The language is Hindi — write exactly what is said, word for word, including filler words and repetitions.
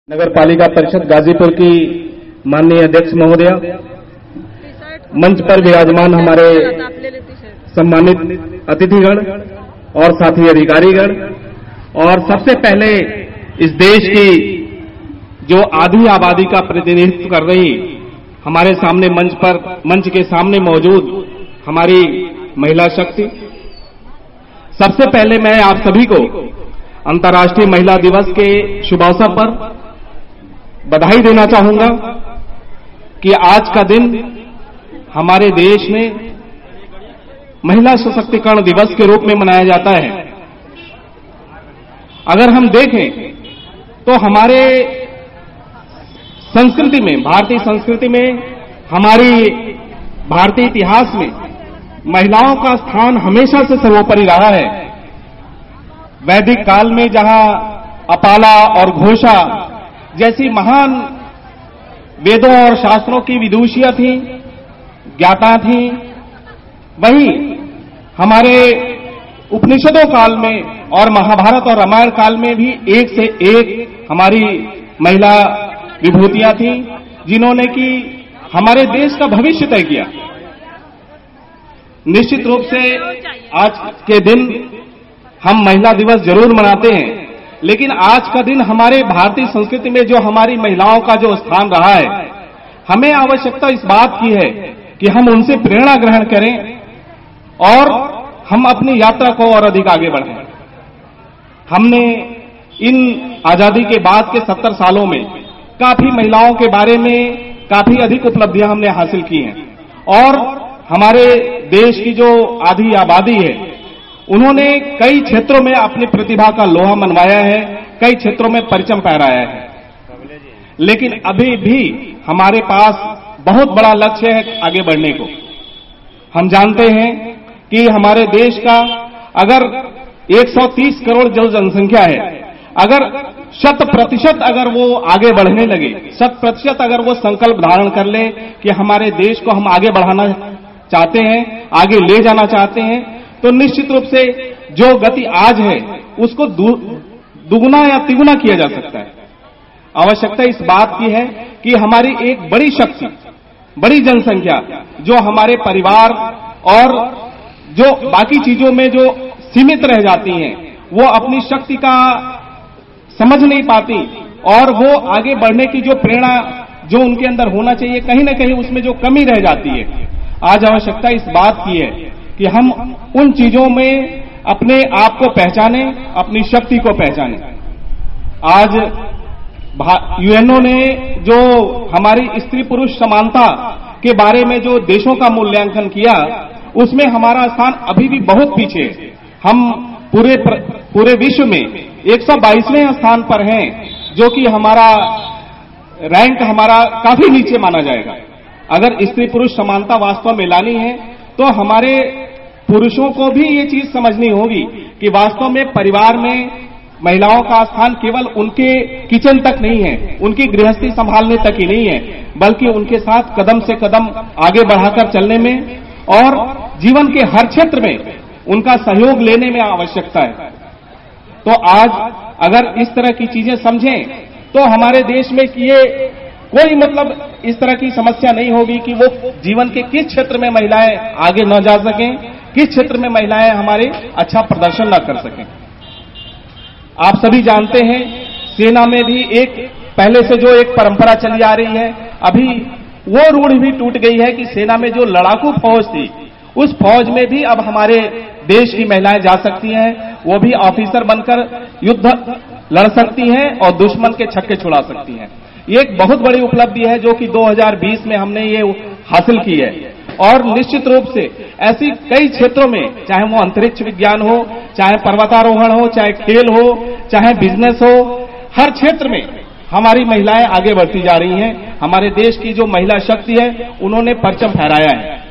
नगर पालिका परिषद गाजीपुर की माननीय अध्यक्ष महोदया, मंच पर विराजमान हमारे सम्मानित अतिथिगण और साथी अधिकारीगण, और सबसे पहले इस देश की जो आधी आबादी का प्रतिनिधित्व कर रही हमारे सामने मंच पर मंच के सामने मौजूद हमारी महिला शक्ति, सबसे पहले मैं आप सभी को अंतर्राष्ट्रीय महिला दिवस के शुभ अवसर पर बधाई देना चाहूंगा कि आज का दिन हमारे देश में महिला सशक्तिकरण दिवस के रूप में मनाया जाता है। अगर हम देखें तो हमारे संस्कृति में, भारतीय संस्कृति में, हमारी भारतीय इतिहास में महिलाओं का स्थान हमेशा से सर्वोपरि रहा है। वैदिक काल में जहां अपाला और घोषा जैसी महान वेदों और शास्त्रों की विदुषियां थीं, ज्ञाता थीं, वहीं हमारे उपनिषदों काल में और महाभारत और रामायण काल में भी एक से एक हमारी महिला विभूतियां थीं, जिन्होंने कि हमारे देश का भविष्य तय किया। निश्चित रूप से आज के दिन हम महिला दिवस जरूर मनाते हैं, लेकिन आज का दिन हमारे भारतीय संस्कृति में जो हमारी महिलाओं का जो स्थान रहा है, हमें आवश्यकता इस बात की है कि हम उनसे प्रेरणा ग्रहण करें और हम अपनी यात्रा को और अधिक आगे बढ़ाएं। हमने इन आजादी के बाद के सत्तर सालों में काफी महिलाओं के बारे में काफी अधिक उपलब्धियां हमने हासिल की हैं, और हमारे देश की जो आधी आबादी है, उन्होंने कई क्षेत्रों में अपनी प्रतिभा का लोहा मनवाया है, कई क्षेत्रों में परचम फहराया है। लेकिन अभी भी हमारे पास बहुत बड़ा लक्ष्य है आगे बढ़ने को। हम जानते हैं कि हमारे देश का अगर एक सौ तीस करोड़ जो जनसंख्या है, अगर शत प्रतिशत अगर वो आगे बढ़ने लगे, शत प्रतिशत अगर वो संकल्प धारण कर ले कि हमारे देश को हम आगे बढ़ाना चाहते हैं, आगे ले जाना चाहते हैं, तो निश्चित रूप से जो गति आज है उसको दुगुना या तिगुना किया जा सकता है। आवश्यकता इस बात की है कि हमारी एक बड़ी शक्ति, बड़ी जनसंख्या जो हमारे परिवार और जो बाकी चीजों में जो सीमित रह जाती हैं, वो अपनी शक्ति का समझ नहीं पाती, और वो आगे बढ़ने की जो प्रेरणा जो उनके अंदर होना चाहिए, कहीं ना कहीं उसमें जो कमी रह जाती है। आज आवश्यकता इस बात की है कि हम उन चीजों में अपने आप को पहचाने, अपनी शक्ति को पहचाने। आज यूएनओ ने जो हमारी स्त्री पुरुष समानता के बारे में जो देशों का मूल्यांकन किया, उसमें हमारा स्थान अभी भी बहुत पीछे है। हम पूरे पूरे विश्व में एक सौ बाईसवें स्थान पर हैं, जो कि हमारा रैंक हमारा काफी नीचे माना जाएगा। अगर स्त्री पुरुष समानता वास्तव में लानी है तो हमारे पुरुषों को भी ये चीज समझनी होगी कि वास्तव में परिवार में महिलाओं का स्थान केवल उनके किचन तक नहीं है, उनकी गृहस्थी संभालने तक ही नहीं है, बल्कि उनके साथ कदम से कदम आगे बढ़ाकर चलने में और जीवन के हर क्षेत्र में उनका सहयोग लेने में आवश्यकता है। तो आज अगर इस तरह की चीजें समझें तो हमारे देश में ये कोई मतलब इस तरह की समस्या नहीं होगी कि वो जीवन के किस क्षेत्र में महिलाएं आगे न जा सकें, किस क्षेत्र में महिलाएं हमारे अच्छा प्रदर्शन न कर सकें। आप सभी जानते हैं, सेना में भी एक पहले से जो एक परंपरा चली आ रही है, अभी वो रूढ़ भी टूट गई है कि सेना में जो लड़ाकू फौज थी, उस फौज में भी अब हमारे देश की महिलाएं जा सकती हैं, वो भी ऑफिसर बनकर युद्ध लड़ सकती हैं और दुश्मन के छक्के छुड़ा सकती हैं। ये एक बहुत बड़ी उपलब्धि है जो कि दो हज़ार बीस में हमने ये हासिल की है, और निश्चित रूप से ऐसी कई क्षेत्रों में, चाहे वो अंतरिक्ष विज्ञान हो, चाहे पर्वतारोहण हो, चाहे खेल हो, चाहे बिजनेस हो, हर क्षेत्र में हमारी महिलाएं आगे बढ़ती जा रही हैं। हमारे देश की जो महिला शक्ति है, उन्होंने परचम फहराया है।